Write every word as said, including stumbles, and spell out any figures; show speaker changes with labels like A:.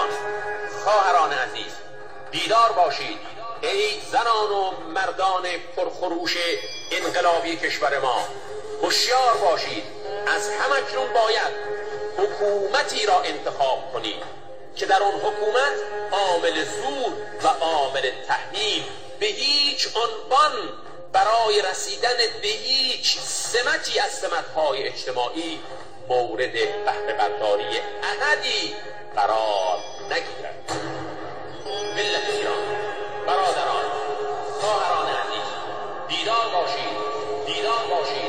A: ایران، خواهران عزیز، بیدار باشید ای زنان و مردان پرخروش انقلابی کشور ما. هوشیار باشید، از همکنون باید حکومتی را انتخاب کنید که در آن حکومت عامل زور و عامل تحمیل به هیچ عنوان برای رسیدن به هیچ سمتی از سمت‌های اجتماعی مورد بهره برداری احدی قرار نگیرد. ملت ایران، برادران، خواهران عزیز، بیدار باشید، بیدار باشید.